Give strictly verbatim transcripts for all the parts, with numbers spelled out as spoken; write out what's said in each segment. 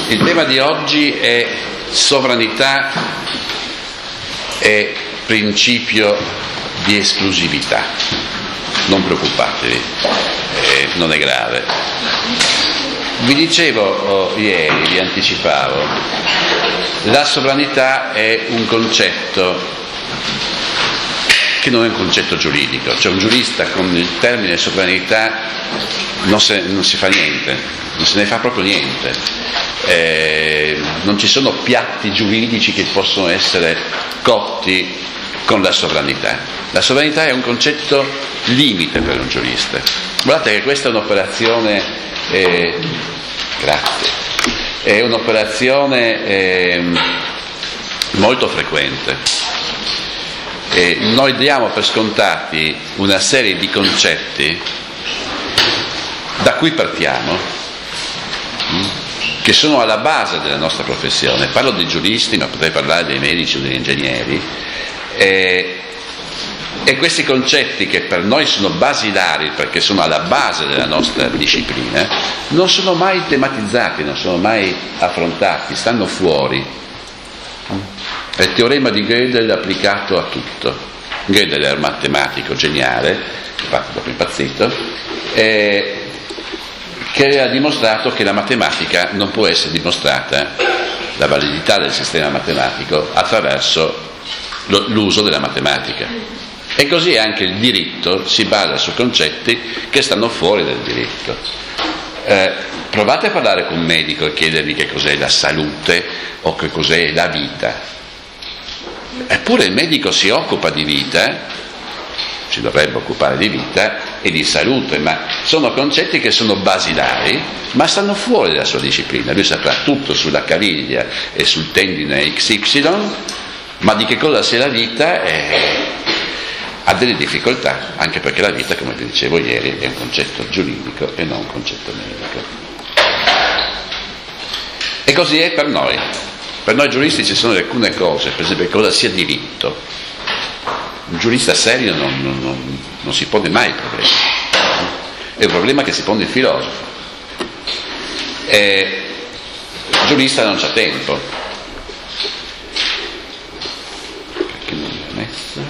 Il tema di oggi è sovranità e principio di esclusività. Non preoccupatevi, eh, non è grave. Vi dicevo oh, ieri, vi anticipavo, la sovranità è un concetto che non è un concetto giuridico, cioè un giurista con il termine sovranità non, se, non si fa niente, non se ne fa proprio niente, eh, non ci sono piatti giuridici che possono essere cotti con la sovranità. La sovranità è un concetto limite per un giurista. Guardate che questa è un'operazione, eh, grazie, è un'operazione eh, molto frequente. E noi diamo per scontati una serie di concetti da cui partiamo, che sono alla base della nostra professione. Parlo dei giuristi, ma potrei parlare dei medici o degli ingegneri, e, e questi concetti, che per noi sono basilari perché sono alla base della nostra disciplina, non sono mai tematizzati, non sono mai affrontati, stanno fuori. È il teorema di Gödel applicato a tutto. Gödel era un matematico geniale, infatti dopo impazzito, eh, che aveva dimostrato che la matematica non può essere dimostrata, la validità del sistema matematico, attraverso lo, l'uso della matematica. E così anche il diritto si basa su concetti che stanno fuori dal diritto. Eh, provate a parlare con un medico e chiedergli che cos'è la salute o che cos'è la vita. Eppure il medico si occupa di vita, si dovrebbe occupare di vita e di salute, ma sono concetti che sono basilari, ma stanno fuori dalla sua disciplina. Lui saprà tutto sulla caviglia e sul tendine X Y, ma di che cosa sia la vita eh, ha delle difficoltà, anche perché la vita, come vi dicevo ieri, è un concetto giuridico e non un concetto medico. E così è per noi. Per noi giuristi ci sono alcune cose, per esempio cosa sia diritto. Un giurista serio non, non, non, non si pone mai il problema. È un problema che si pone il filosofo. E il giurista non c'ha tempo. Perché non l'ho messo?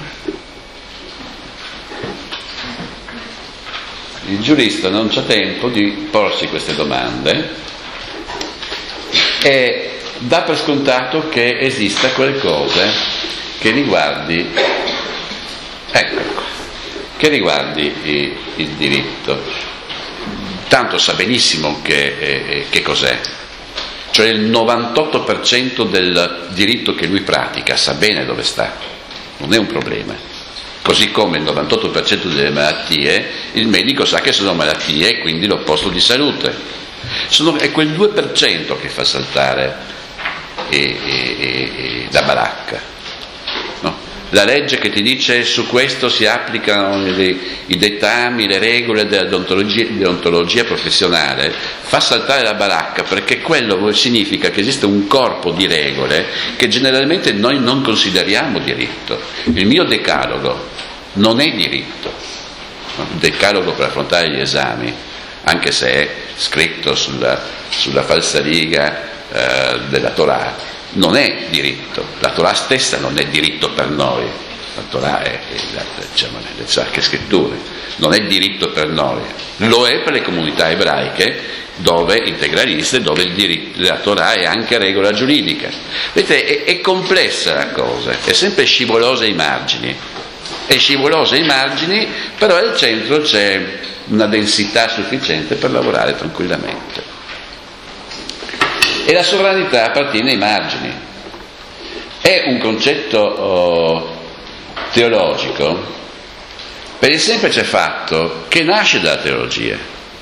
Il giurista non c'ha tempo di porsi queste domande e dà per scontato che esista qualcosa che riguardi, ecco, che riguardi il, il diritto. Tanto sa benissimo che, eh, che cos'è, cioè il novantotto per cento del diritto che lui pratica sa bene dove sta, non è un problema. Così come il novantotto per cento delle malattie, il medico sa che sono malattie e quindi l'opposto di salute. Sono, è quel due per cento che fa saltare E, e, e, la baracca, no? La legge che ti dice su questo si applicano i, i dettami, le regole della deontologia, deontologia professionale, fa saltare la baracca perché quello significa che esiste un corpo di regole che generalmente noi non consideriamo diritto. Il mio decalogo non è diritto, no? Il decalogo per affrontare gli esami, anche se è scritto sulla, sulla falsariga della Torah, non è diritto. La Torah stessa non è diritto per noi, la Torah è, è la, diciamo, le sacre scritture, non è diritto per noi, lo è per le comunità ebraiche, dove integraliste, dove il diritto, la Torah è anche regola giuridica. Vedete, è, è complessa la cosa, è sempre scivolosa ai margini, è scivolosa ai margini, però al centro c'è una densità sufficiente per lavorare tranquillamente. E la sovranità appartiene ai margini. È un concetto oh, teologico per il semplice fatto che nasce dalla teologia.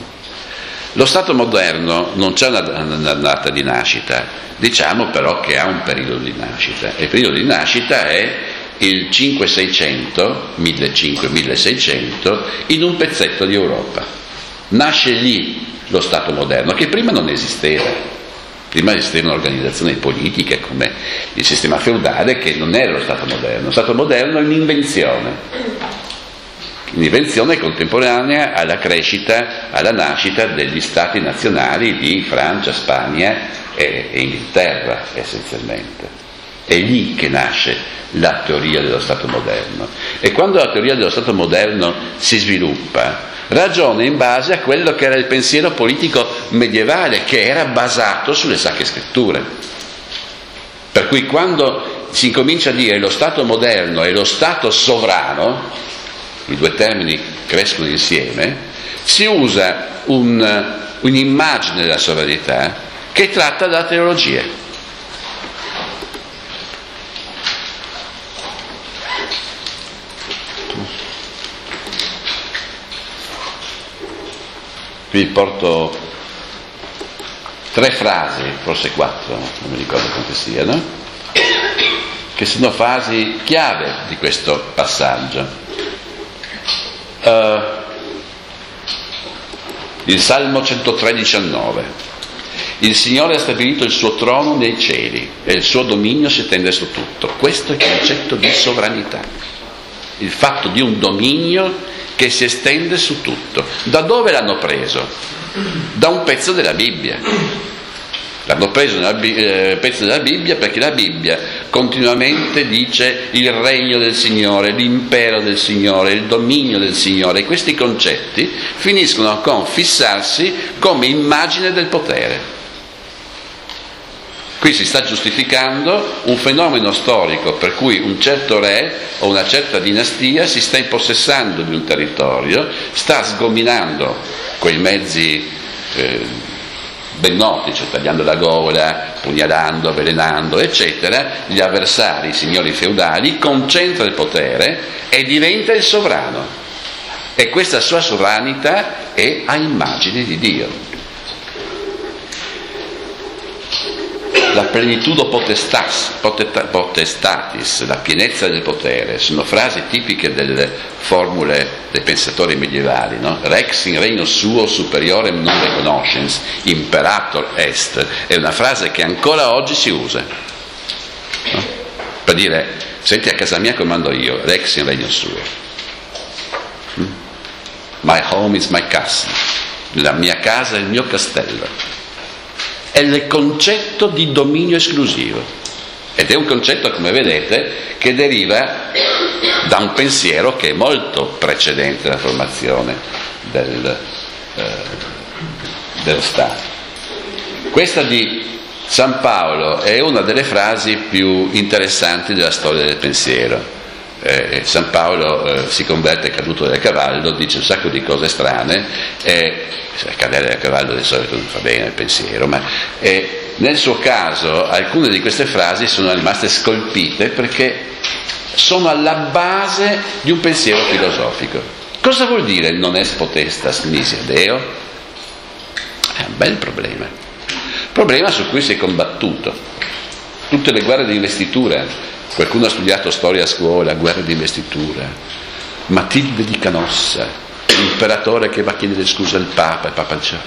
Lo Stato moderno non c'è una, una data di nascita, diciamo però che ha un periodo di nascita. E il periodo di nascita è il cinquecento-seicento, millecinquecento-milleseicento, in un pezzetto di Europa. Nasce lì lo Stato moderno, che prima non esisteva. Prima esisteva un'organizzazione politica come il sistema feudale, che non era lo Stato moderno. Lo Stato moderno è un'invenzione, un'invenzione contemporanea alla crescita, alla nascita degli Stati nazionali di Francia, Spagna e, e Inghilterra essenzialmente. È lì che nasce la teoria dello Stato moderno, e quando la teoria dello Stato moderno si sviluppa ragiona in base a quello che era il pensiero politico medievale, che era basato sulle Sacre Scritture. Per cui quando si incomincia a dire lo Stato moderno e lo Stato sovrano, i due termini crescono insieme, si usa un, un'immagine della sovranità che è tratta dalla teologia. Vi porto tre frasi, forse quattro, non mi ricordo quante siano, che sono frasi chiave di questo passaggio. Uh, il Salmo centotré diciannove: il Signore ha stabilito il suo trono nei cieli e il suo dominio si estende su tutto. Questo è il concetto di sovranità, il fatto di un dominio che si estende su tutto. Da dove l'hanno preso? Da un pezzo della Bibbia. L'hanno preso da un eh, pezzo della Bibbia perché la Bibbia continuamente dice il regno del Signore, l'impero del Signore, il dominio del Signore, e questi concetti finiscono con fissarsi come immagine del potere. Qui si sta giustificando un fenomeno storico per cui un certo re o una certa dinastia si sta impossessando di un territorio, sta sgominando quei mezzi eh, ben noti, cioè tagliando la gola, pugnalando, avvelenando, eccetera, gli avversari, i signori feudali, concentra il potere e diventa il sovrano. E questa sua sovranità è a immagine di Dio. La plenitudo potestas, potestatis, la pienezza del potere, sono frasi tipiche delle formule dei pensatori medievali, no? Rex in regno suo superiorem non reconoscens, imperator est, è una frase che ancora oggi si usa, no? Per dire, senti, a casa mia comando io, Rex in regno suo. Hmm? My home is my castle, la mia casa è il mio castello. È il concetto di dominio esclusivo, ed è un concetto, come vedete, che deriva da un pensiero che è molto precedente alla formazione del, eh, dello Stato. Questa di San Paolo è una delle frasi più interessanti della storia del pensiero. Eh, San Paolo eh, si converte caduto dal cavallo, dice un sacco di cose strane, e cadere dal cavallo di solito non fa bene il pensiero, ma eh, nel suo caso alcune di queste frasi sono rimaste scolpite perché sono alla base di un pensiero filosofico. Cosa vuol dire non est potestas nisi deo? È un bel problema, problema su cui si è combattuto. Tutte le guerre di investitura, qualcuno ha studiato storia a scuola, guerre di investitura, Matilde di Canossa, l'imperatore che va a chiedere scusa al Papa, il Papa diceva.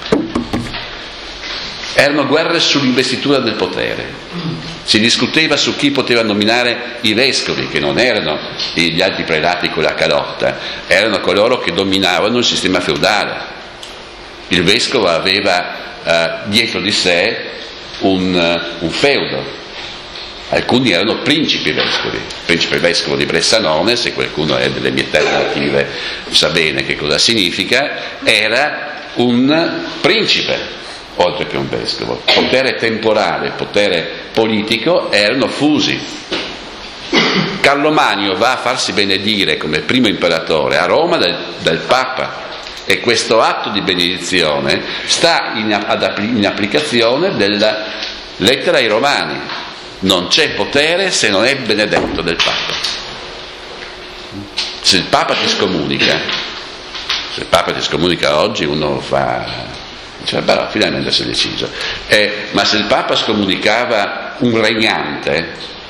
Erano guerre sull'investitura del potere, si discuteva su chi poteva nominare i vescovi, che non erano gli altri prelati con la calotta, erano coloro che dominavano il sistema feudale. Il vescovo aveva eh, dietro di sé un, uh, un feudo. Alcuni erano principi vescovi, il principe vescovo di Bressanone, se qualcuno è delle mie terre native sa bene che cosa significa, era un principe, oltre che un vescovo. Potere temporale, potere politico erano fusi. Carlo Magno va a farsi benedire come primo imperatore a Roma dal, dal Papa, e questo atto di benedizione sta in, ad, in applicazione della lettera ai Romani. Non c'è potere se non è benedetto del Papa. Se il Papa ti scomunica, se il Papa ti scomunica oggi, uno fa, dice, però finalmente si è deciso. Eh, ma se il Papa scomunicava un regnante,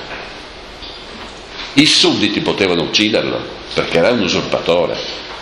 i sudditi potevano ucciderlo, perché era un usurpatore.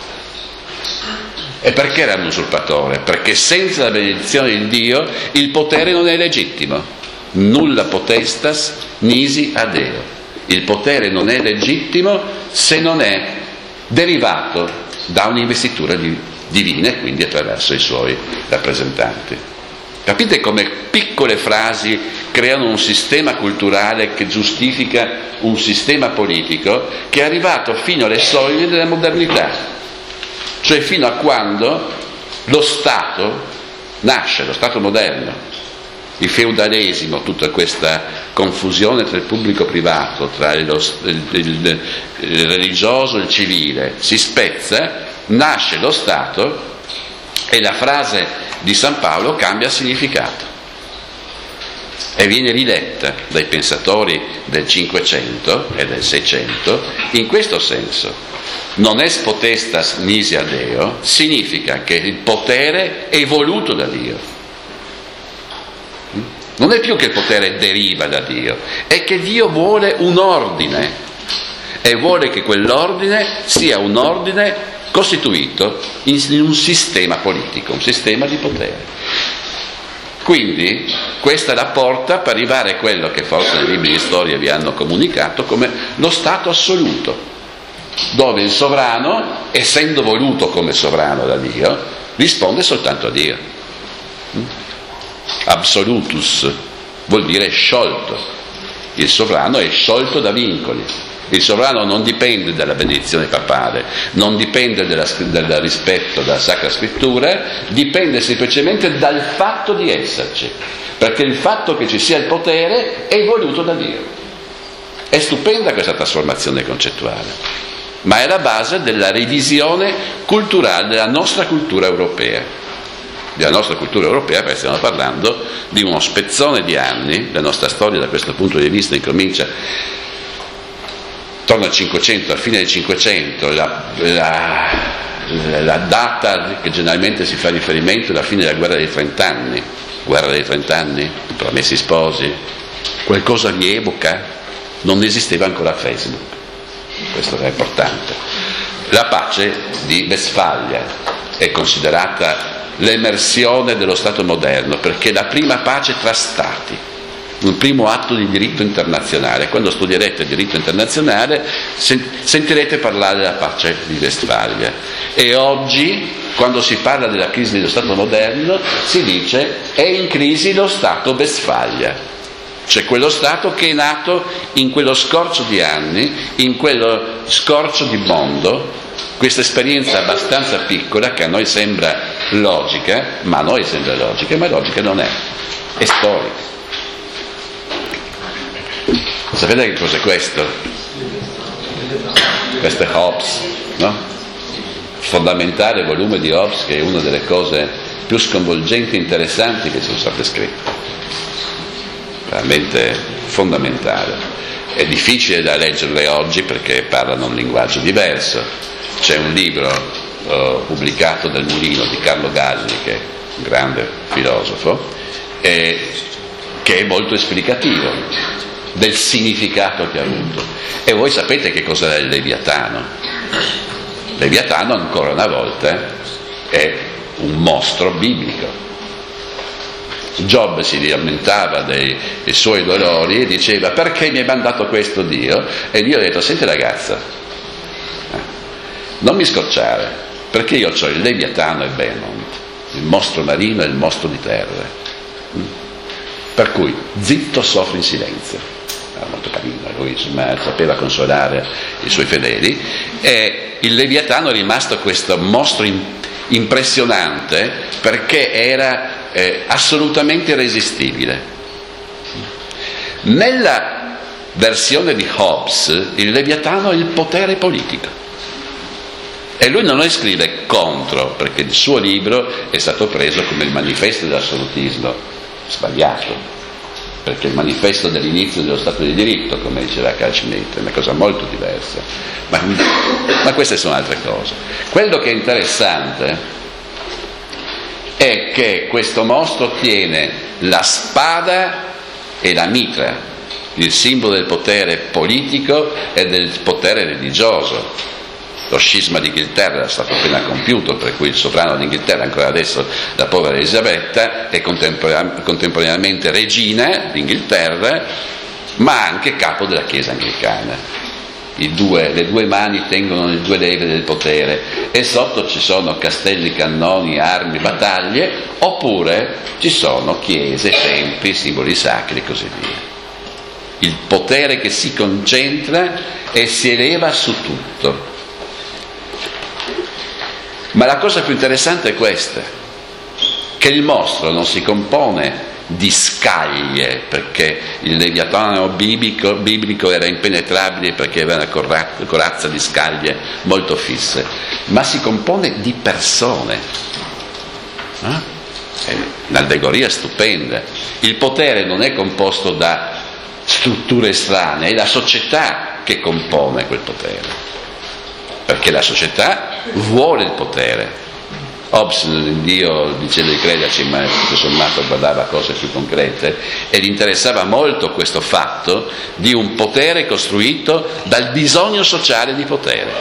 E perché era un usurpatore? Perché senza la benedizione di Dio il potere non è legittimo. Nulla potestas nisi ad eo. Il potere non è legittimo se non è derivato da un'investitura divina, e quindi attraverso i suoi rappresentanti. Capite come piccole frasi creano un sistema culturale che giustifica un sistema politico che è arrivato fino alle soglie della modernità, cioè fino a quando lo Stato nasce, lo Stato moderno. Il feudalesimo, tutta questa confusione tra il pubblico privato, tra il, il, il, il religioso e il civile, si spezza, nasce lo Stato e la frase di San Paolo cambia significato e viene riletta dai pensatori del Cinquecento e del Seicento in questo senso. Non est potestas nisi Deo significa che il potere è voluto da Dio. Non è più che il potere deriva da Dio, è che Dio vuole un ordine e vuole che quell'ordine sia un ordine costituito in un sistema politico, un sistema di potere. Quindi questa è la porta per arrivare a quello che forse nei libri di storia vi hanno comunicato come lo Stato assoluto, dove il sovrano, essendo voluto come sovrano da Dio, risponde soltanto a Dio. Absolutus vuol dire sciolto. Il sovrano è sciolto da vincoli. Il sovrano non dipende dalla benedizione papale, non dipende della, del rispetto della Sacra Scrittura, dipende semplicemente dal fatto di esserci, perché il fatto che ci sia il potere è voluto da Dio. È stupenda questa trasformazione concettuale, ma è la base della revisione culturale della nostra cultura europea. Della nostra cultura europea, perché stiamo parlando di uno spezzone di anni. La nostra storia da questo punto di vista incomincia attorno al Cinquecento, a fine del Cinquecento. La, la, la data che generalmente si fa riferimento è la fine della guerra dei trent'anni. Guerra dei trent'anni, Promessi Sposi, qualcosa vi evoca? Non esisteva ancora Facebook, questo è importante. La pace di Westfalia è considerata l'emersione dello Stato moderno, perché è la prima pace tra Stati, un primo atto di diritto internazionale. Quando studierete il diritto internazionale sentirete parlare della pace di Westfalia. E oggi, quando si parla della crisi dello Stato moderno, si dice è in crisi lo Stato Westfalia, cioè quello Stato che è nato in quello scorcio di anni, in quello scorcio di mondo, questa esperienza abbastanza piccola che a noi sembra logica, ma a noi sembra logica, ma logica non è, è storica. Sapete che cos'è questo? Questo è Hobbes, no? Fondamentale volume di Hobbes, che è una delle cose più sconvolgenti e interessanti che sono state scritte. Veramente fondamentale. È difficile da leggerle oggi perché parlano un linguaggio diverso. C'è un libro uh, pubblicato dal Mulino di Carlo Galli, che è un grande filosofo, e, che è molto esplicativo del significato che ha avuto. E voi sapete che cos'è il Leviatano? Leviatano, ancora una volta, è un mostro biblico. Giobbe si lamentava dei, dei suoi dolori e diceva: perché mi hai mandato questo Dio? E Dio ha detto: senti ragazza, non mi scocciare, perché io ho il Leviatano e il Belmont, il mostro marino e il mostro di terra, per cui zitto, soffri in silenzio. Era molto carino, lui insomma sapeva consolare i suoi fedeli, e il Leviatano è rimasto questo mostro impressionante perché era eh, assolutamente irresistibile. Nella versione di Hobbes il Leviatano è il potere politico, e lui non lo scrive contro, perché il suo libro è stato preso come il manifesto dell'assolutismo sbagliato, perché il manifesto dell'inizio dello Stato di diritto, come diceva Carl Schmitt, è una cosa molto diversa, ma, ma queste sono altre cose. Quello che è interessante è che questo mostro tiene la spada e la mitra, il simbolo del potere politico e del potere religioso. Lo scisma d'Inghilterra era stato appena compiuto, per cui il sovrano d'Inghilterra, ancora adesso la povera Elisabetta, è contemporaneamente regina d'Inghilterra, ma anche capo della Chiesa anglicana. i due, le due mani tengono le due leve del potere e sotto ci sono castelli, cannoni, armi, battaglie, oppure ci sono chiese, templi, simboli sacri e così via. Il potere che si concentra e si eleva su tutto. Ma la cosa più interessante è questa, che il mostro non si compone di scaglie, perché il leviatano biblico, biblico era impenetrabile perché aveva una corazza di scaglie molto fisse, ma si compone di persone. Eh? È un'allegoria stupenda. Il potere non è composto da strutture strane, è la società che compone quel potere, perché la società vuole il potere. Hobbes, Dio diceva di crederci, ma tutto sommato guardava cose più concrete, e gli interessava molto questo fatto di un potere costruito dal bisogno sociale di potere.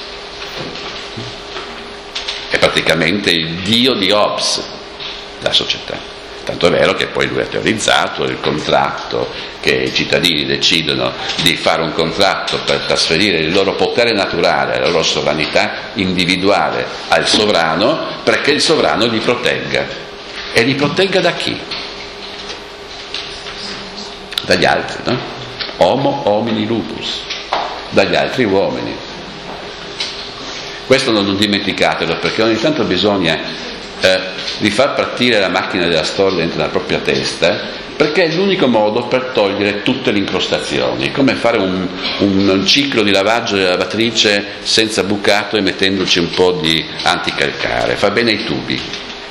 È praticamente il Dio di Hobbes, la società. Tanto è vero che poi lui ha teorizzato il contratto, che i cittadini decidono di fare un contratto per trasferire il loro potere naturale, la loro sovranità individuale al sovrano, perché il sovrano li protegga. E li protegga da chi? Dagli altri, no? Homo homini lupus, dagli altri uomini. Questo non dimenticatelo, perché ogni tanto bisogna Eh, di far partire la macchina della storia dentro la propria testa, perché è l'unico modo per togliere tutte le incrostazioni. È come fare un, un, un ciclo di lavaggio della lavatrice senza bucato e mettendoci un po' di anticalcare, fa bene ai tubi.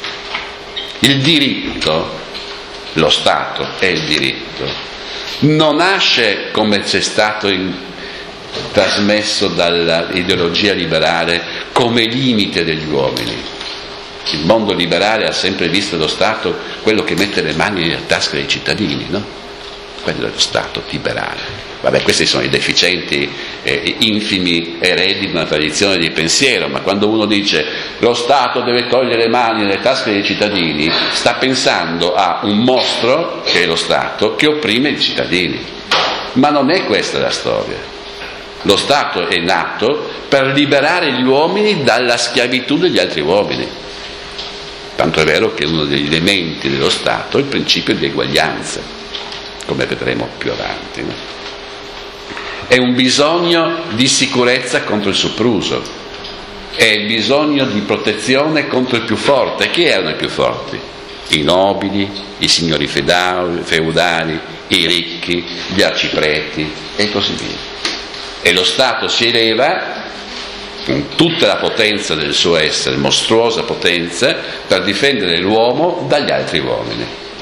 Il diritto, lo Stato è il diritto, non nasce come c'è stato in, trasmesso dall'ideologia liberale come limite degli uomini. Il mondo liberale ha sempre visto lo Stato quello che mette le mani nelle tasche dei cittadini, no? Quello è lo Stato liberale. Vabbè, questi sono i deficienti, eh, infimi eredi di una tradizione di pensiero, ma quando uno dice lo Stato deve togliere le mani nelle tasche dei cittadini, sta pensando a un mostro, che è lo Stato, che opprime i cittadini. Ma non è questa la storia. Lo Stato è nato per liberare gli uomini dalla schiavitù degli altri uomini. Tanto è vero che uno degli elementi dello Stato è il principio di eguaglianza, come vedremo più avanti. No? È un bisogno di sicurezza contro il sopruso, è il bisogno di protezione contro il più forte. Chi erano i più forti? I nobili, i signori feudali, i ricchi, gli arcipreti e così via. E lo Stato si eleva con tutta la potenza del suo essere, mostruosa potenza, per difendere l'uomo dagli altri uomini.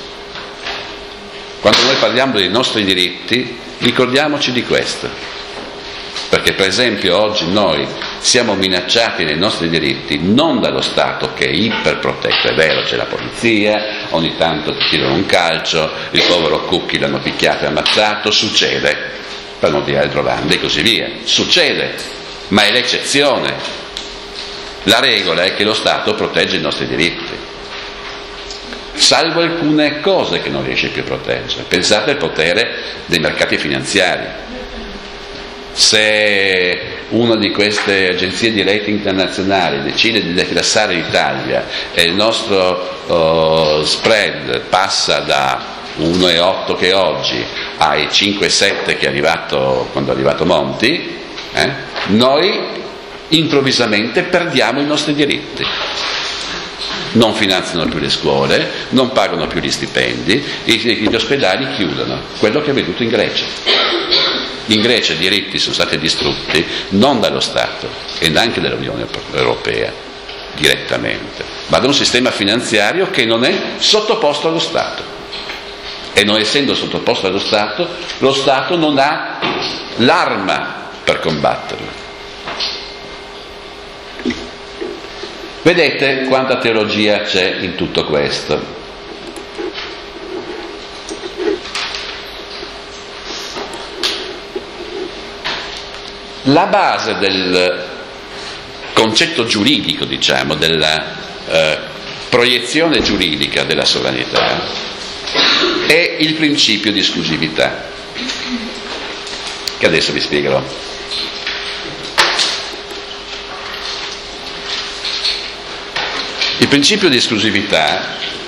Quando noi parliamo dei nostri diritti, ricordiamoci di questo, perché per esempio oggi noi siamo minacciati nei nostri diritti non dallo Stato, che è iperprotetto. È vero, c'è la polizia, ogni tanto ti tirano un calcio, il povero Cucchi l'hanno picchiato e ammazzato, succede, per non dire altro grande e così via, succede. Ma è l'eccezione. La regola è che lo Stato protegge i nostri diritti, salvo alcune cose che non riesce più a proteggere. Pensate al potere dei mercati finanziari. Se una di queste agenzie di rating internazionali decide di declassare l'Italia e il nostro oh, spread passa da uno virgola otto che è oggi ai cinque virgola sette che è arrivato quando è arrivato Monti, Eh? noi improvvisamente perdiamo i nostri diritti. Non finanziano più le scuole, non pagano più gli stipendi, gli ospedali chiudono. Quello che è avvenuto in Grecia. In Grecia i diritti sono stati distrutti non dallo Stato e neanche dall'Unione Europea direttamente, ma da un sistema finanziario che non è sottoposto allo Stato. E non essendo sottoposto allo Stato, lo Stato non ha l'arma per combatterlo. Vedete quanta teologia c'è in tutto questo. La base del concetto giuridico, diciamo, della eh, proiezione giuridica della sovranità è il principio di esclusività, che adesso vi spiegherò. Il principio di esclusività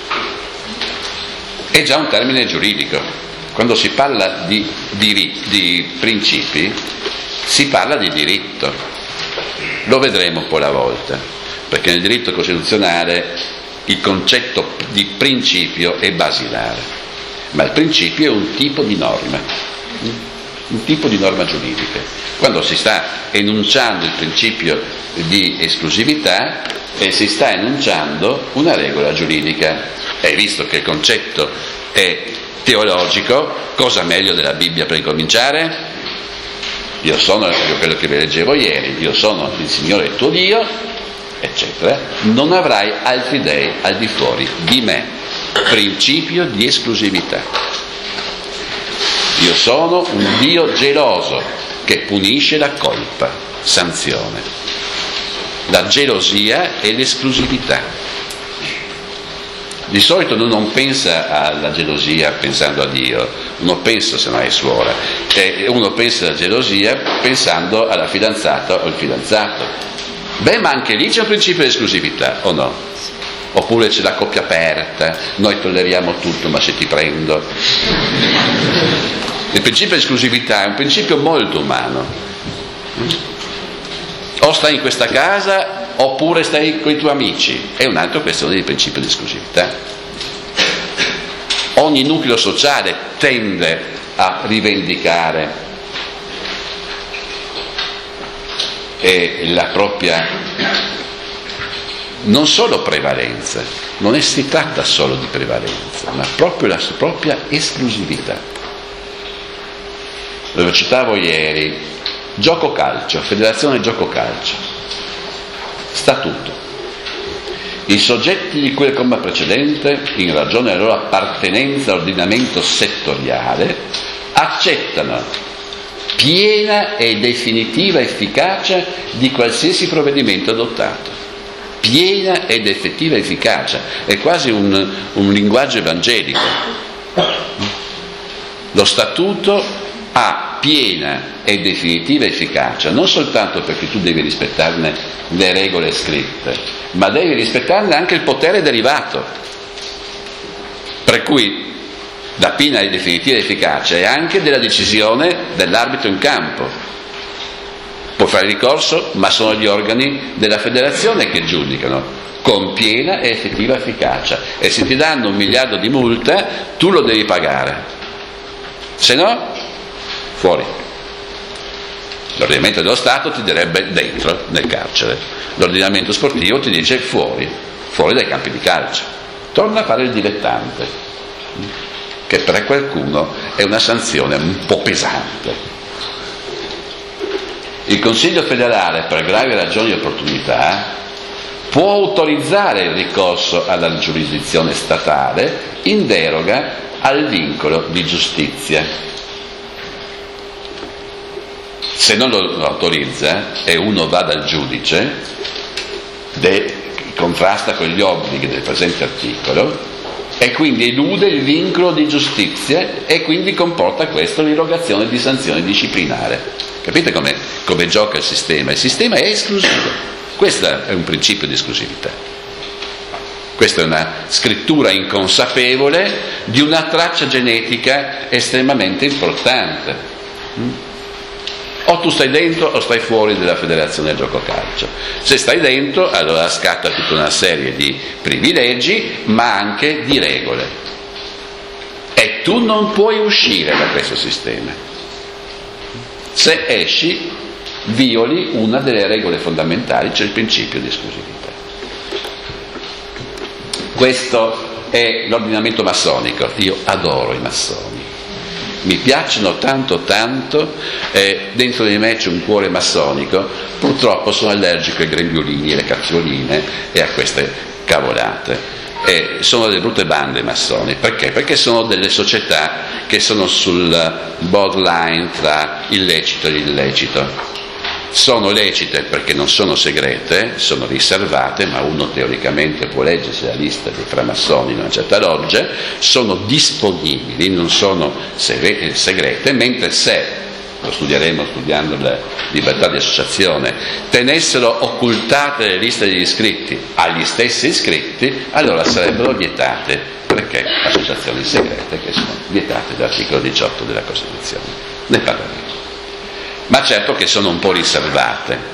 è già un termine giuridico. Quando si parla di, di, di principi, si parla di diritto. Lo vedremo poi alla volta, perché nel diritto costituzionale il concetto di principio è basilare, ma il principio è un tipo di norma, un tipo di norma giuridica. Quando si sta enunciando il principio di esclusività e si sta enunciando una regola giuridica, e visto che il concetto è teologico, cosa meglio della Bibbia per incominciare? Io sono quello che vi leggevo ieri, io sono il Signore tuo Dio, eccetera, non avrai altri dei al di fuori di me. Principio di esclusività. Io sono un Dio geloso che punisce la colpa, sanzione. La gelosia e l'esclusività. Di solito uno non pensa alla gelosia pensando a Dio, uno pensa, se no è suora, e uno pensa alla gelosia pensando alla fidanzata o al fidanzato. Beh, ma anche lì c'è un principio di esclusività, o no? Oppure c'è la coppia aperta, noi tolleriamo tutto, ma se ti prendo. Il principio di esclusività è un principio molto umano. O stai in questa casa oppure stai con i tuoi amici, è un'altra questione di principio di esclusività. Ogni nucleo sociale tende a rivendicare eh, la propria, non solo prevalenza, non si tratta solo di prevalenza, ma proprio la propria esclusività. Lo citavo ieri, gioco calcio, Federazione Gioco Calcio. Statuto. I soggetti di cui il comma precedente, in ragione della loro appartenenza all'ordinamento settoriale, accettano piena e definitiva efficacia di qualsiasi provvedimento adottato. Piena ed effettiva efficacia. È quasi un, un linguaggio evangelico. Lo statuto ha piena e definitiva efficacia, non soltanto perché tu devi rispettarne le regole scritte, ma devi rispettarne anche il potere derivato, per cui la piena e definitiva efficacia è anche della decisione dell'arbitro in campo. Può fare ricorso, ma sono gli organi della federazione che giudicano con piena e effettiva efficacia, e se ti danno un miliardo di multa tu lo devi pagare, se no fuori. L'ordinamento dello Stato ti direbbe dentro, nel carcere. L'ordinamento sportivo ti dice fuori, fuori dai campi di calcio. Torna a fare il dilettante, che per qualcuno è una sanzione un po' pesante. Il Consiglio federale, per gravi ragioni di opportunità, può autorizzare il ricorso alla giurisdizione statale in deroga al vincolo di giustizia. Se non lo autorizza e uno va dal giudice, de, contrasta con gli obblighi del presente articolo e quindi elude il vincolo di giustizia e quindi comporta questo l'irrogazione di sanzione disciplinare. Capite come, come gioca il sistema? Il sistema è esclusivo. Questo è un principio di esclusività. Questa è una scrittura inconsapevole di una traccia genetica estremamente importante. O tu stai dentro o stai fuori della Federazione Gioco Calcio. Se stai dentro, allora scatta tutta una serie di privilegi, ma anche di regole. E tu non puoi uscire da questo sistema. Se esci, violi una delle regole fondamentali, cioè il principio di esclusività. Questo è l'ordinamento massonico. Io adoro i massoni. Mi piacciono tanto tanto, eh, dentro di me c'è un cuore massonico, purtroppo sono allergico ai grembiulini, alle cazzioline e a queste cavolate. Eh, sono delle brutte bande massoni, perché? Perché sono delle società che sono sul borderline tra illecito e illecito. Sono lecite perché non sono segrete, sono riservate, ma uno teoricamente può leggersi la lista dei framassoni in una certa loggia, sono disponibili, non sono segrete, mentre se lo studieremo studiando la libertà di associazione, tenessero occultate le liste degli iscritti agli stessi iscritti, allora sarebbero vietate, perché associazioni segrete che sono vietate dall'articolo diciotto della Costituzione. Ne parleremo. Ma certo che sono un po' riservate.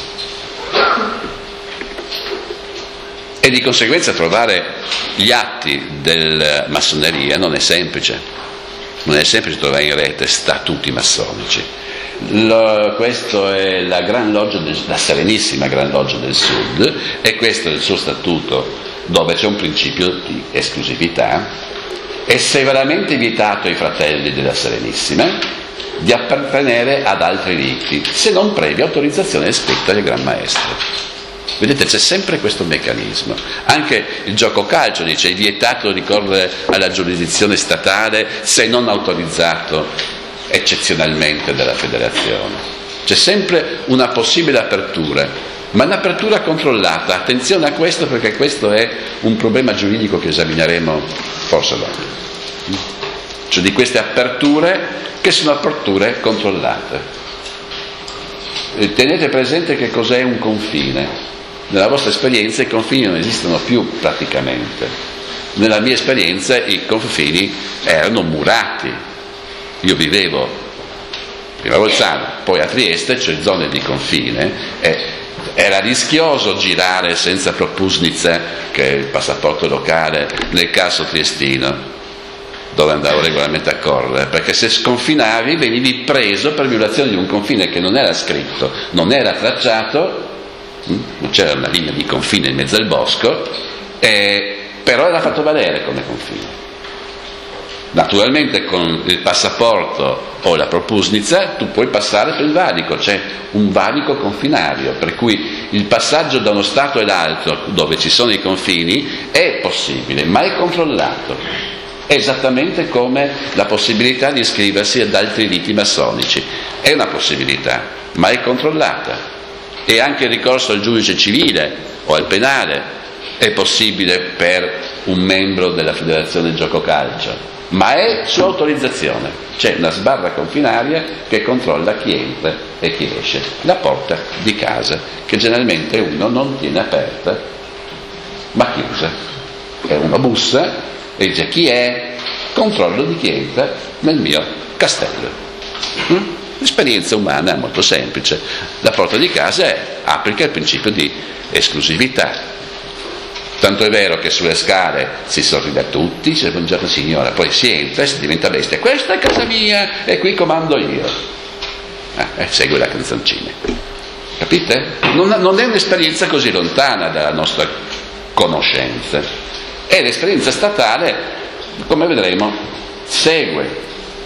E di conseguenza trovare gli atti della massoneria non è semplice, non è semplice trovare in rete statuti massonici. Lo, questo è la Gran Loggia, del, la Serenissima Gran Loggia del Sud, e questo è il suo statuto, dove c'è un principio di esclusività. È severamente vietato ai fratelli della Serenissima di appartenere ad altri riti, se non previa autorizzazione scritta del Gran Maestro. Vedete, c'è sempre questo meccanismo. Anche il gioco calcio dice: è vietato ricorrere alla giurisdizione statale se non autorizzato eccezionalmente dalla federazione. C'è sempre una possibile apertura, ma un'apertura controllata. Attenzione a questo, perché questo è un problema giuridico che esamineremo forse dopo. Cioè di queste aperture che sono aperture controllate. Tenete presente che cos'è un confine. Nella vostra esperienza i confini non esistono più praticamente. Nella mia esperienza i confini erano murati. Io vivevo prima a Bolzano, poi a Trieste, cioè zone di confine, e era rischioso girare senza propusnica, che è il passaporto locale, nel caso triestino, dove andavo regolarmente a correre, perché se sconfinavi venivi preso per violazione di un confine che non era scritto, non era tracciato, non c'era una linea di confine in mezzo al bosco, eh, però era fatto valere come confine. Naturalmente con il passaporto o la propusnica tu puoi passare per il valico, c'è un valico confinario, per cui il passaggio da uno stato all'altro dove ci sono i confini è possibile, ma è controllato. È esattamente come la possibilità di iscriversi ad altri riti massonici. È una possibilità, ma è controllata. E anche il ricorso al giudice civile o al penale è possibile per un membro della Federazione Gioco Calcio, ma è su autorizzazione. C'è una sbarra confinaria che controlla chi entra e chi esce, la porta di casa, che generalmente uno non tiene aperta ma chiusa, e uno bussa e dice: chi è? Controllo di chi entra nel mio castello. mm? L'esperienza umana è molto semplice. La porta di casa è, applica il principio di esclusività. Tanto è vero che sulle scale si sorride a tutti, dice: buongiorno signora, poi si entra e si diventa bestia. Questa è casa mia e qui comando io. Ah, e segue la canzoncina. Capite? Non, non è un'esperienza così lontana dalla nostra conoscenza. E l'esperienza statale, come vedremo, segue.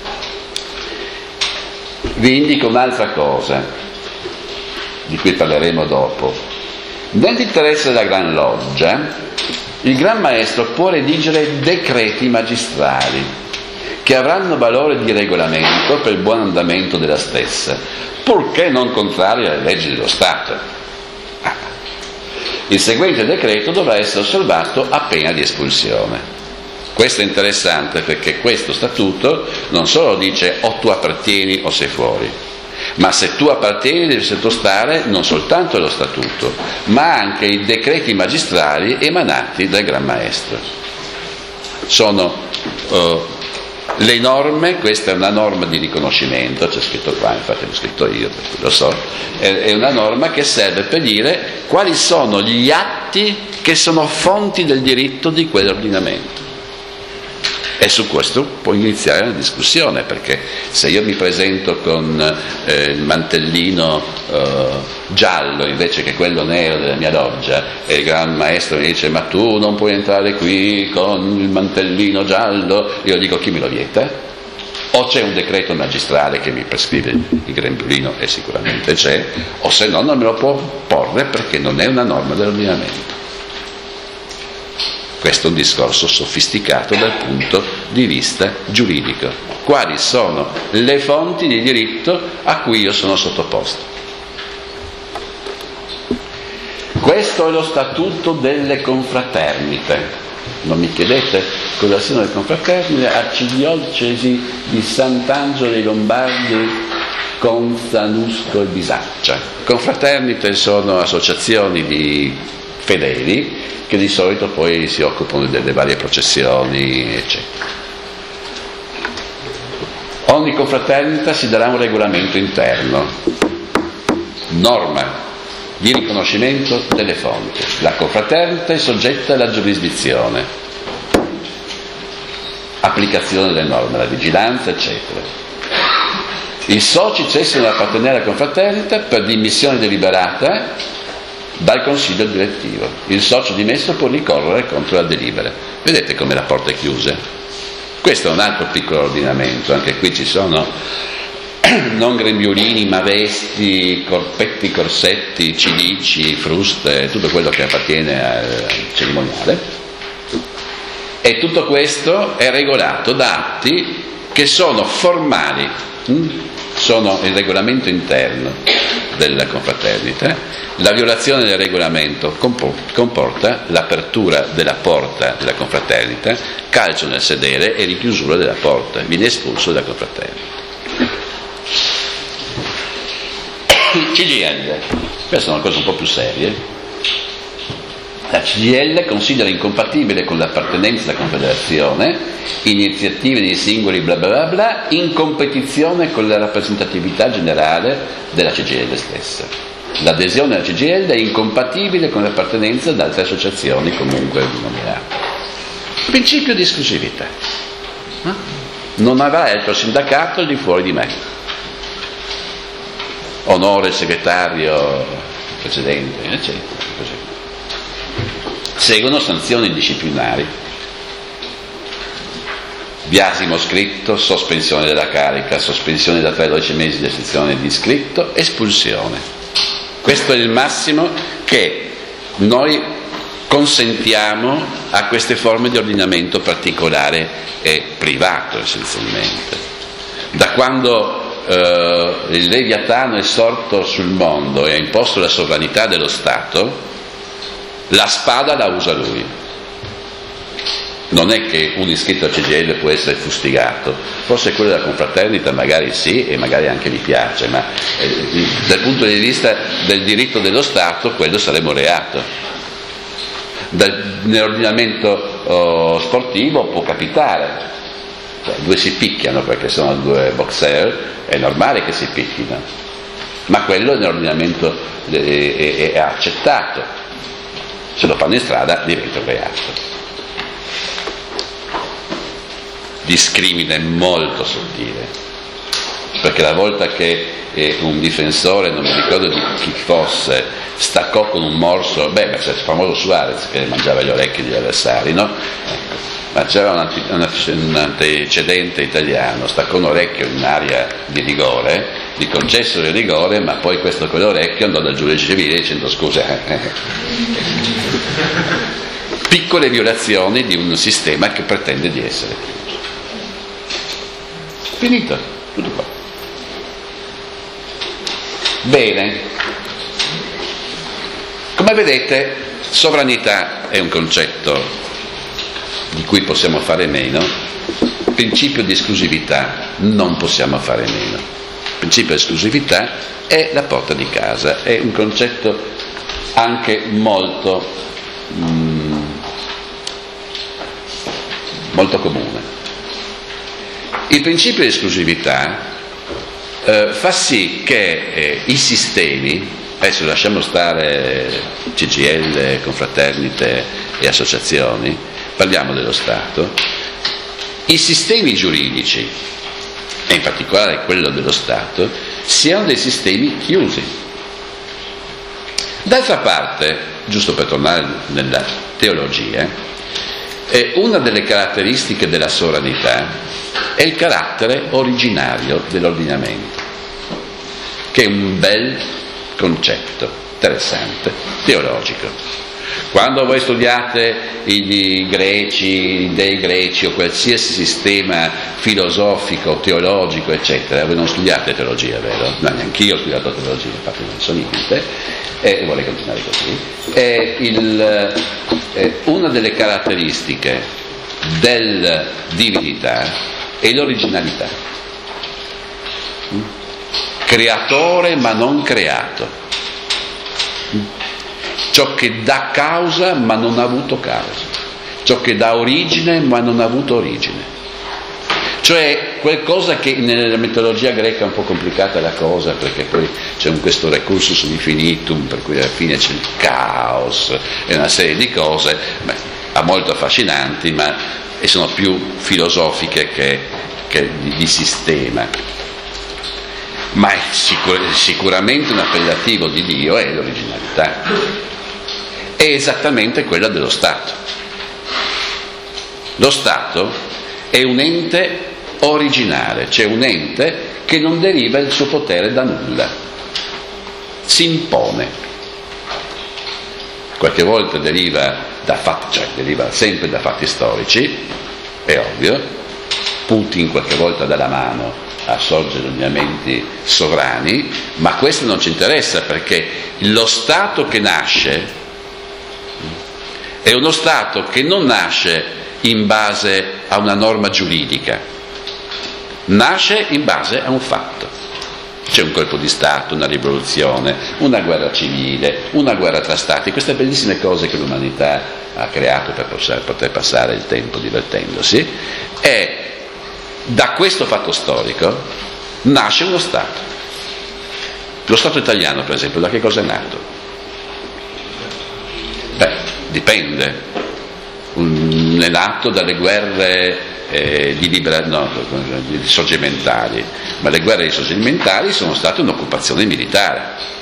Vi indico un'altra cosa, di cui parleremo dopo. Nell'interesse della Gran Loggia, il Gran Maestro può redigere decreti magistrali che avranno valore di regolamento per il buon andamento della stessa, purché non contrari alle leggi dello Stato. Ah. Il seguente decreto dovrà essere osservato a pena di espulsione. Questo è interessante, perché questo statuto non solo dice o tu appartieni o sei fuori, ma se tu appartieni devi sottostare non soltanto allo statuto, ma anche ai decreti magistrali emanati dal Gran Maestro. Sono uh, le norme, questa è una norma di riconoscimento, c'è scritto qua, infatti l'ho scritto io, perché lo so, è, è una norma che serve per dire quali sono gli atti che sono fonti del diritto di quell'ordinamento. E su questo può iniziare una discussione, perché se io mi presento con eh, il mantellino eh, giallo invece che quello nero della mia loggia, e il Gran Maestro mi dice: ma tu non puoi entrare qui con il mantellino giallo, io dico: chi me lo vieta? O c'è un decreto magistrale che mi prescrive il grembiulino, e sicuramente c'è, o se no non me lo può porre, perché non è una norma dell'ordinamento. Questo è un discorso sofisticato dal punto di vista giuridico. Quali sono le fonti di diritto a cui io sono sottoposto? Questo è lo statuto delle confraternite. Non mi chiedete cosa siano le confraternite. Arcidiocesi di Sant'Angelo dei Lombardi Consanusco e Bisaccia. Confraternite sono associazioni di fedeli che di solito poi si occupano delle varie processioni, eccetera. Ogni confraternita si darà un regolamento interno, norma di riconoscimento delle fonti. La confraternita è soggetta alla giurisdizione, applicazione delle norme, la vigilanza, eccetera. I soci cessano di appartenere alla confraternita per dimissione deliberata dal consiglio direttivo. Il socio dimesso può ricorrere contro la delibera. Vedete come la porta è chiusa? Questo è un altro piccolo ordinamento. Anche qui ci sono non grembiulini, ma vesti, corpetti, corsetti, cilici, fruste, tutto quello che appartiene al cerimoniale. E tutto questo è regolato da atti che sono formali, sono il regolamento interno della confraternita. La violazione del regolamento comporta l'apertura della porta della confraternita, calcio nel sedere e richiusura della porta, viene espulso dalla confraternita. C G I L, queste sono cose un po' più serie. La C G I L considera incompatibile con l'appartenenza alla confederazione iniziative di singoli bla bla bla in competizione con la rappresentatività generale della C G I L stessa. L'adesione alla C G I L è incompatibile con l'appartenenza ad altre associazioni comunque denominate. Principio di esclusività. Non avrà altro sindacato al di fuori di me. Onore il segretario precedente, eccetera. Così. Seguono sanzioni disciplinari. Biasimo scritto, sospensione della carica, sospensione da tre a dodici mesi di sezione di scritto, espulsione. Questo è il massimo che noi consentiamo a queste forme di ordinamento particolare e privato, essenzialmente. Da quando eh, il Leviatano è sorto sul mondo e ha imposto la sovranità dello Stato, la spada la usa lui. Non è che un iscritto a C G I L può essere fustigato, forse quello della confraternita magari sì e magari anche gli piace, ma eh, dal punto di vista del diritto dello Stato quello sarebbe un reato. Dal, nell'ordinamento oh, sportivo può capitare, cioè, due si picchiano perché sono due boxer, è normale che si picchino, ma quello nell'ordinamento è, è, è accettato, se lo fanno in strada diventa un reato. Discrimine molto sottile, perché la volta che eh, un difensore, non mi ricordo di chi fosse, staccò con un morso, beh, c'è il famoso Suarez che mangiava gli orecchi degli avversari, no? Ecco. Ma c'era un, anti, un antecedente italiano, staccò un orecchio in area di rigore, gli concessero il rigore, ma poi questo con l'orecchio andò dal giudice civile dicendo scusa. Piccole violazioni di un sistema che pretende di essere chiuso. Finito, tutto qua. Bene, come vedete, sovranità è un concetto di cui possiamo fare meno, principio di esclusività non possiamo fare meno. Principio di esclusività è la porta di casa, è un concetto anche molto, mm, molto comune. Il principio di esclusività eh, fa sì che eh, i sistemi, adesso lasciamo stare C G I L, confraternite e associazioni, parliamo dello Stato, i sistemi giuridici, e in particolare quello dello Stato, siano dei sistemi chiusi. D'altra parte, giusto per tornare nella teologia, eh, una delle caratteristiche della sovranità è il carattere originario dell'ordinamento, che è un bel concetto, interessante, teologico. Quando voi studiate i, i greci, i dei greci o qualsiasi sistema filosofico, teologico, eccetera, voi non studiate teologia, vero? No, neanch'io ho studiato teologia, infatti non so niente, e vorrei continuare così. E il, eh, una delle caratteristiche della divinità è l'originalità. creatore ma non creato, ciò che dà causa ma non ha avuto causa, ciò che dà origine ma non ha avuto origine. Cioè qualcosa che nella mitologia greca è un po' complicata la cosa, perché poi c'è questo recursus infinitum, per cui alla fine c'è il caos e una serie di cose beh, molto affascinanti, ma e sono più filosofiche che, che di, di sistema. Ma è sicur- sicuramente un appellativo di Dio è l'originalità, è esattamente quella dello Stato. Lo Stato è un ente originale, cioè un ente che non deriva il suo potere da nulla, si impone. Qualche volta deriva da fatti, cioè deriva sempre da fatti storici, è ovvio. Putin qualche volta dà la mano a sorgere ordinamenti sovrani, ma questo non ci interessa, perché lo Stato che nasce è uno Stato che non nasce in base a una norma giuridica, nasce in base a un fatto. C'è un colpo di Stato, una rivoluzione, una guerra civile, una guerra tra stati, queste bellissime cose che l'umanità ha creato per poter passare il tempo divertendosi, e da questo fatto storico nasce uno Stato. Lo Stato italiano, per esempio, da che cosa è nato? Beh, dipende. Un, è nato dalle guerre Eh, di, libera, no, di risorgimentali, ma le guerre risorgimentali sono state un'occupazione militare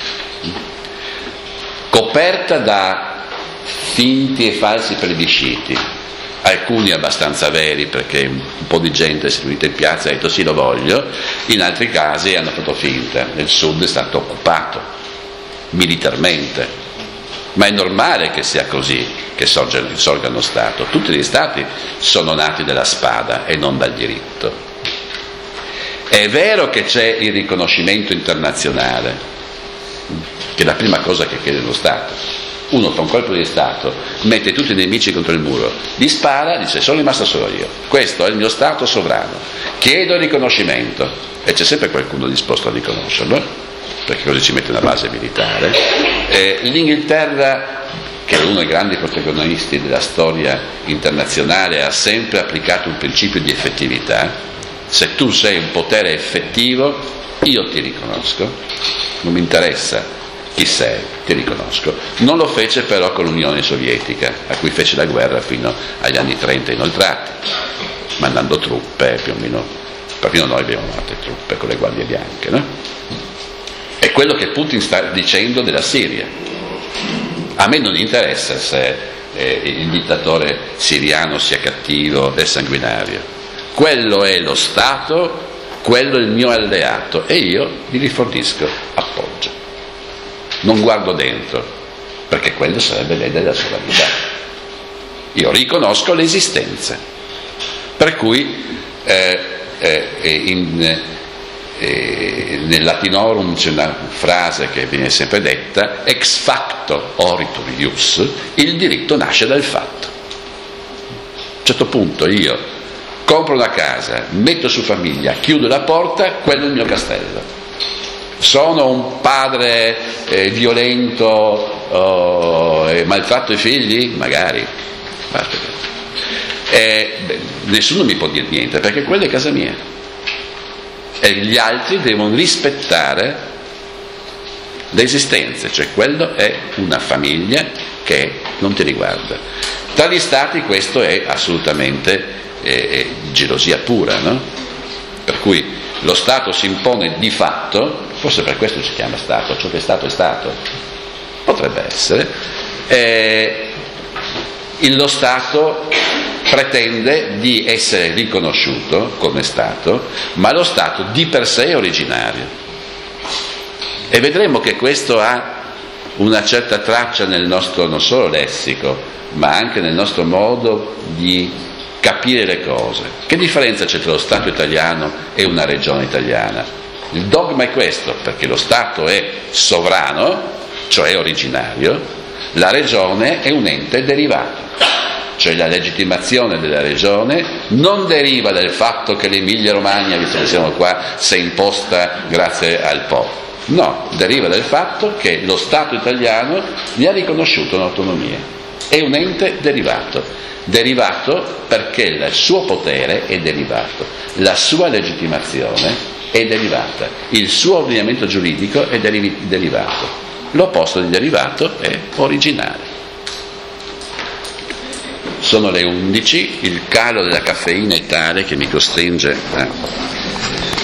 coperta da finti e falsi plebisciti, alcuni abbastanza veri perché un po' di gente si è riunita in piazza e ha detto sì, lo voglio, in altri casi hanno fatto finta. Nel sud è stato occupato militarmente, ma è normale che sia così, che sorga, sorga uno Stato. Tutti gli Stati sono nati dalla spada e non dal diritto. È vero che c'è il riconoscimento internazionale, che è la prima cosa che chiede lo Stato. Uno fa un colpo di Stato, mette tutti i nemici contro il muro, gli spara, dice sono rimasto solo io, questo è il mio Stato sovrano, chiedo il riconoscimento, e c'è sempre qualcuno disposto a riconoscerlo, perché così ci mette una base militare. Eh, L'Inghilterra, che è uno dei grandi protagonisti della storia internazionale, ha sempre applicato un principio di effettività. Se tu sei un potere effettivo, io ti riconosco, non mi interessa chi sei, ti riconosco. Non lo fece però con l'Unione Sovietica, a cui fece la guerra fino agli anni trenta inoltrati, mandando truppe, più o meno, perfino noi abbiamo altre truppe con le guardie bianche, no? È quello che Putin sta dicendo della Siria. A me non interessa se eh, il dittatore siriano sia cattivo e sanguinario. Quello è lo Stato, quello è il mio alleato e io gli rifornisco appoggio. Non guardo dentro, perché quello sarebbe ledere la sovranità. Io riconosco l'esistenza. Per cui eh, eh, in... E nel latinorum c'è una frase che viene sempre detta: ex facto oritur ius, il diritto nasce dal fatto. A un certo punto io compro una casa, metto su famiglia, chiudo la porta, quello è il mio castello. Sono un padre eh, violento oh, e maltratto i figli? Magari. Eh, beh, nessuno mi può dire niente, perché quella è casa mia. E gli altri devono rispettare l'esistenza, cioè quello è una famiglia che non ti riguarda. Tra gli stati questo è assolutamente eh, gelosia pura, no? Per cui lo Stato si impone di fatto, forse per questo si chiama Stato, ciò che è Stato è Stato, potrebbe essere, eh, lo Stato pretende di essere riconosciuto come Stato, ma lo Stato di per sé è originario. E vedremo che questo ha una certa traccia nel nostro non solo lessico, ma anche nel nostro modo di capire le cose. Che differenza c'è tra lo Stato italiano e una regione italiana? Il dogma è questo, perché lo Stato è sovrano, cioè originario, la regione è un ente derivato. cioè la legittimazione della regione, non deriva dal fatto che l'Emilia Romagna, visto che siamo qua, si è imposta grazie al Po. No, deriva dal fatto che lo Stato italiano gli ha riconosciuto un'autonomia. È un ente derivato. Derivato perché il suo potere è derivato, la sua legittimazione è derivata, il suo ordinamento giuridico è deriv- derivato. L'opposto di derivato è originale. Sono le undici, il calo della caffeina è tale che mi costringe a